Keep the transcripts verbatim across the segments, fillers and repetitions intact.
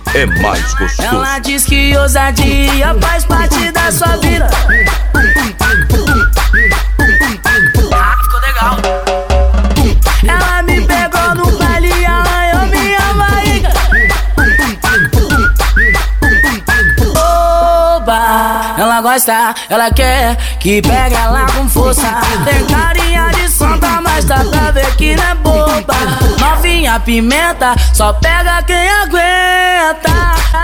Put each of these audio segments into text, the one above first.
é mais gostoso. Ela diz que ousadia faz parte da sua vida. Ah, ficou legal. Ela me pegou no baile e arranhou minha barriga. Oba, ela gosta, ela quer que pegue ela com força. Tem carinha de santa, mas dá pra ver que não é boba. Novinha pimenta, só pega quem aguenta.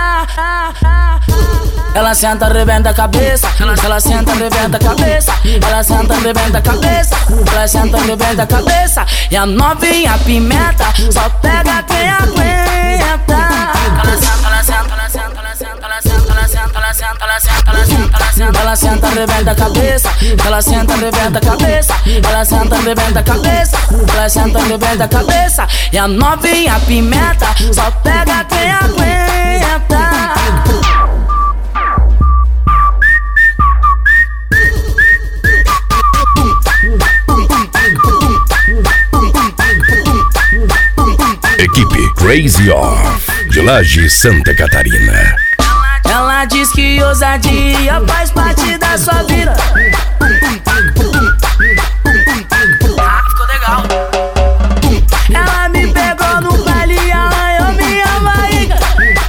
Ela senta, arrebenta a cabeça. Ela, ela senta, arrebenta a cabeça. Ela senta, arrebenta a cabeça. Ela senta, arrebenta a cabeça. E a novinha pimenta só pega quem aguenta. Ela senta, ela senta, ela senta, ela senta, ela senta, ela senta, ela senta, ela senta, ela senta, ela senta, ela senta, arrebenta a cabeça. Ela senta, arrebenta a cabeça. Ela senta, arrebenta a cabeça. Ela senta, arrebenta a cabeça. E a novinha pimenta só pega quem aguenta. Equipe Crazy Off, de Laje, Santa Catarina. Ela diz que ousadia faz parte da sua vida. Ah, ficou legal. Ela me pegou no baile e arranhou minha barriga.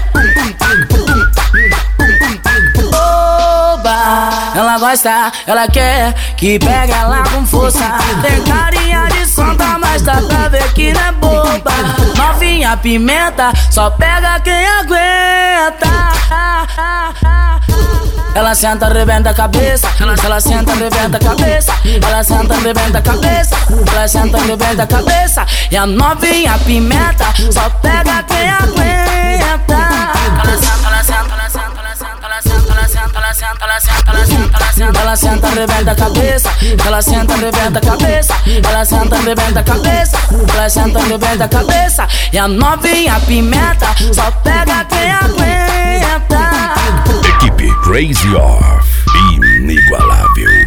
Oba, ela gosta, ela quer que pegue ela com força. Tem carinha de santa, mas dá pra ver que não é boba. Novinha pimenta, só pega quem aguenta. Ela senta, arrebenta a cabeça. Ela, ela senta, arrebenta a cabeça. Ela senta, arrebenta a cabeça. Ela senta, arrebenta a cabeça. E a novinha pimenta só pega quem aguenta. Ela senta, ela senta, ela senta, ela senta, ela senta, ela senta, ela senta, ela senta, ela senta, ela senta, ela senta, arrebenta a cabeça. Ela senta, arrebenta a cabeça. Ela senta, arrebenta a cabeça. Ela senta, arrebenta a cabeça. E a novinha pimenta só pega quem aguenta. Equipe Crazy Off, inigualável.